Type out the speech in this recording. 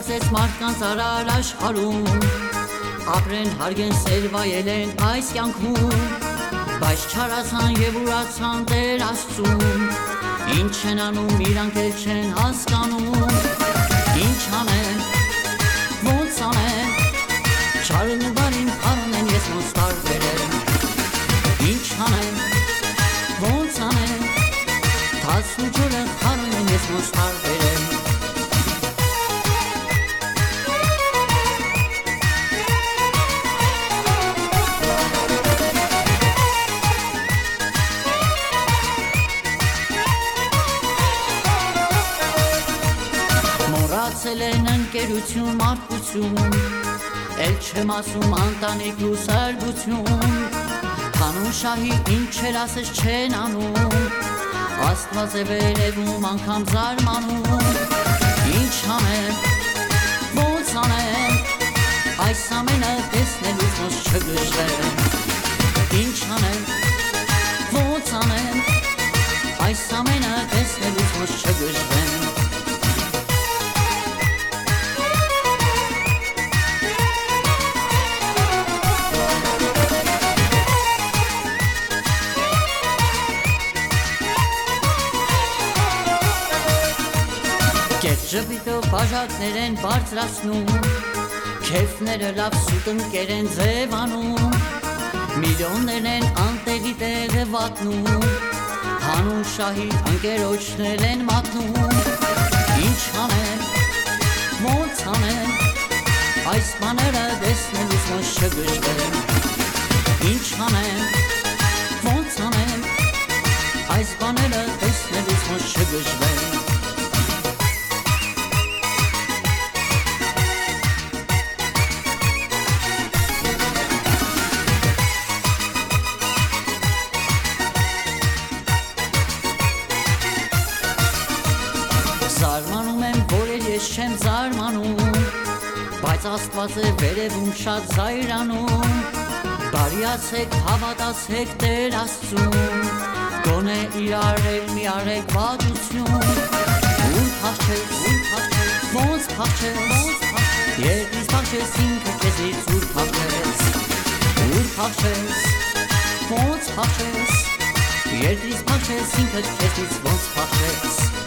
ստեղծեց մարդկանց արար աշխարհում, ապրեն, հարգեն, սեր վայելեն այս կյանքում, բայց չարացան եւ ուրացան Տեր Աստծուն, ինչ են անում իրանք էլ չեն հասկանում, ինչ անեն, ոնց անեն, չարն ու բարին խառն են, ես ոնց տարբերեմ, ինչ անեն, ոնց անեն, թացն ու ջուրը խառն են, ես ոնց տարբերեմ. Մոռացել են ընկերություն, մարդկություն, էլ չեմ ասում ընտանիք ու սրբություն, հանուն շահի ինչ էր ասես չեն անում, Աստված է վերևում անգամ զարմանում, ինչ անեմ, ոնց անեմ, այս ամենը տեսնելուց ոնց չգժվեմ, ինչ անեմ, ոնց անեմ, այս ամենը տեսնելուց ոնց չգժվեմ. Ժպիտով բաժակներ են բարձրացնում, քեֆները լավ սուտ ընկեր են ձևանում, միլիոններ են անտեղի տեղ է վատնում, հանուն շահի ընկերոջներ են մատնում, ինչ անեն, ոնց անեն, այս բաները տեսնելուց ոնց չգժվեմ, ինչ անեն, ոնց անեն, այս բաները տեսնելուց ոնց չգժվեմ. Զարմանում եմ, որ էլ ես չեմ զարմանում, բայց Աստված է վերևում շատ զայրանում, բարիացեք, հավատացեք Տեր Աստծուն, գոնե իրար էլ մի արեք վատություն, ուր փախչես, ոնց փախչես, երկրից փախչես, ինքը քեզից ուր փախչես, ուր փախչես, ոնց փախչես, երկրից փախչես, ինքը քեզից ոնց փախչես.